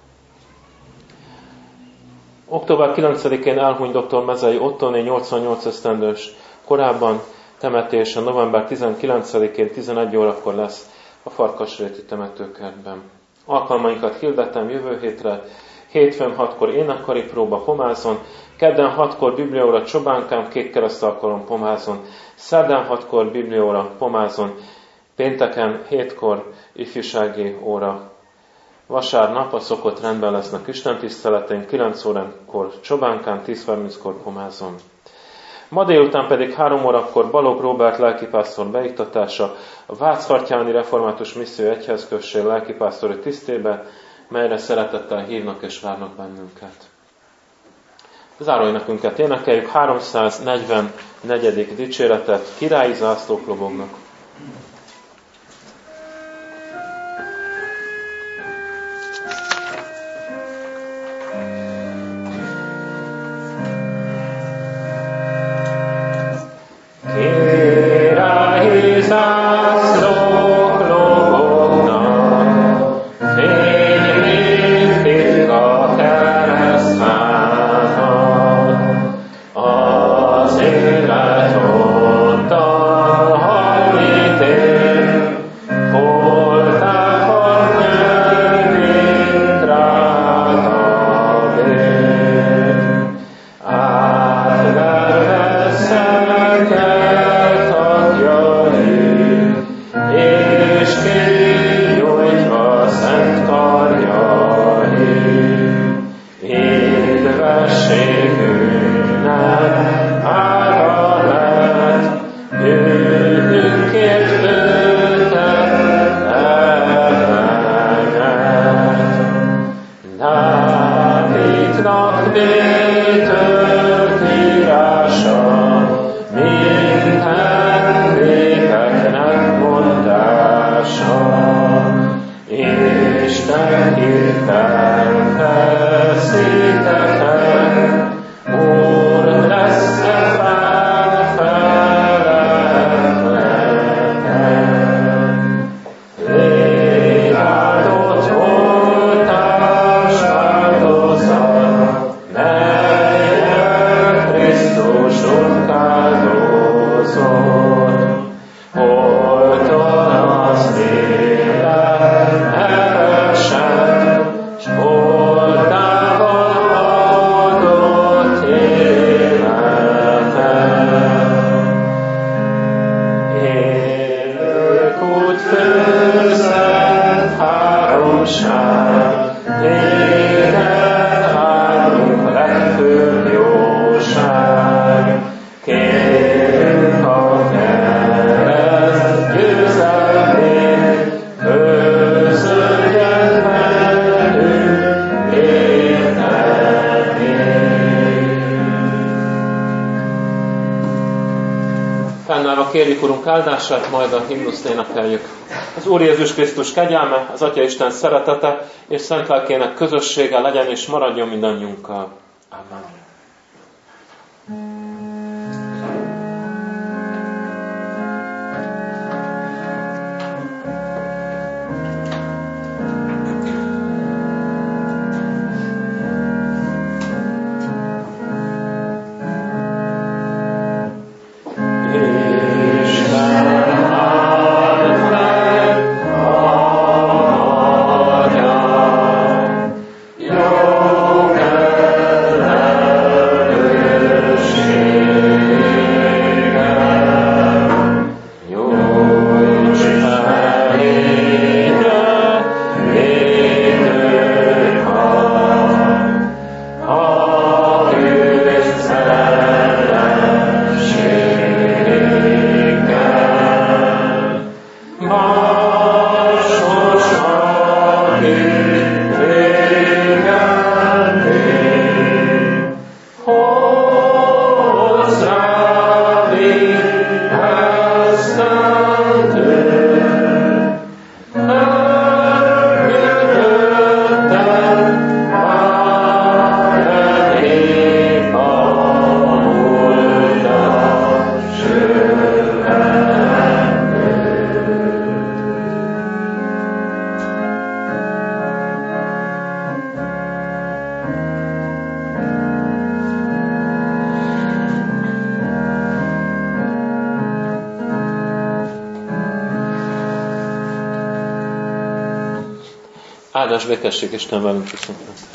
Október 9-én elhunyt dr. Mezei Ottóné, 88 esztendős, korábban temetése november 19-én 11 órakor lesz a Farkasréti temetőkertben. Alkalmainkat hirdettem jövő hétre: hétfőn 6-kor énekkari próba Pomázon, kedden 6-kor bibliaóra Csobánkán, Kék Keresztalkalom Pomázon, szerdán 6-kor bibliaóra Pomázon, pénteken 7-kor ifjúsági óra. Vasárnap a szokott rendben lesznek istentiszteletén, 9 órakor Csobánkán, 10:30-kor Pomázon. Ma délután pedig 3 órakor Balogh Róbert lelkipásztor beiktatása a Váchartyáni Református Misszió Egyházközség lelkipásztori tisztébe, melyre szeretettel hívnak és várnak bennünket. Záróénekünket énekeljük, 344. dicséretet, királyi zászlók lobognak. Kérjük Urunk áldását, majd a himnuszt énekeljük. Az Úr Jézus Krisztus kegyelme, az Atya Isten szeretete és szent lelkének közössége legyen és maradjon mindannyiunkkal. Amen. Jó Áldás békesség Isten velünk viszont.